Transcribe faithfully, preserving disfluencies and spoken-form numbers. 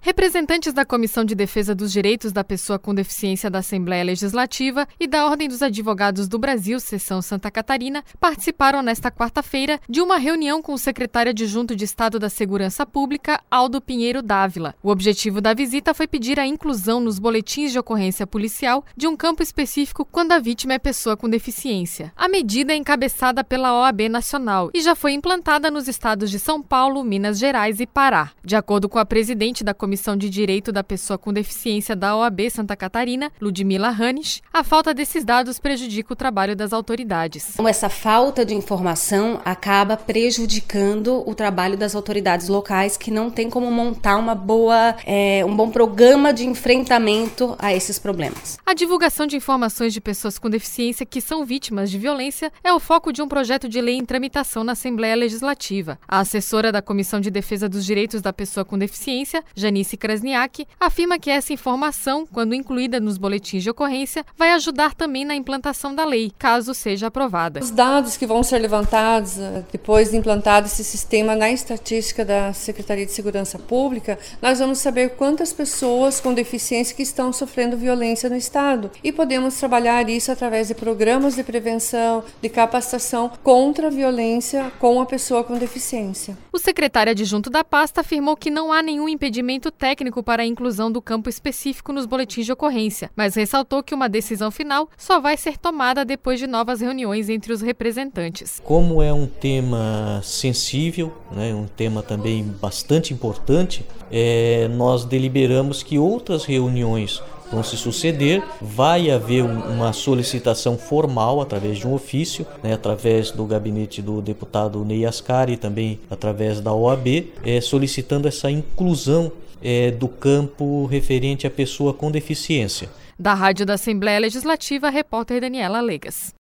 Representantes da Comissão de Defesa dos Direitos da Pessoa com Deficiência da Assembleia Legislativa e da Ordem dos Advogados do Brasil, Seção Santa Catarina, participaram nesta quarta-feira de uma reunião com o secretário adjunto de Estado da Segurança Pública, Aldo Pinheiro Dávila. O objetivo da visita foi pedir a inclusão nos boletins de ocorrência policial de um campo específico quando a vítima é pessoa com deficiência. A medida é encabeçada pela O A B Nacional e já foi implantada nos estados de São Paulo, Minas Gerais e Pará. De acordo com a presidente da Comissão de Direito da Pessoa com Deficiência da O A B Santa Catarina, Ludmila Hanisch, a falta desses dados prejudica o trabalho das autoridades. Essa falta de informação acaba prejudicando o trabalho das autoridades locais, que não tem como montar uma boa, é, um bom programa de enfrentamento a esses problemas. A divulgação de informações de pessoas com deficiência que são vítimas de violência é o foco de um projeto de lei em tramitação na Assembleia Legislativa. A assessora da Comissão de Defesa dos Direitos da Pessoa com Deficiência, Janice Krasniak, afirma que essa informação, quando incluída nos boletins de ocorrência, vai ajudar também na implantação da lei, caso seja aprovada. Os dados que vão ser levantados depois de implantado esse sistema na estatística da Secretaria de Segurança Pública, nós vamos saber quantas pessoas com deficiência que estão sofrendo violência no Estado. E podemos trabalhar isso através de programas de prevenção, de capacitação contra a violência com a pessoa com deficiência. O secretário adjunto da pasta afirmou que não há nenhum impedimento técnico para a inclusão do campo específico nos boletins de ocorrência, mas ressaltou que uma decisão final só vai ser tomada depois de novas reuniões entre os representantes. Como é um tema sensível, né, um tema também bastante importante, é, nós deliberamos que outras reuniões vão se suceder, vai haver uma solicitação formal através de um ofício, né, através do gabinete do deputado Ney Ascari e também através da O A B, é, solicitando essa inclusão é, do campo referente à pessoa com deficiência. Da Rádio da Assembleia Legislativa, a repórter Daniela Legas.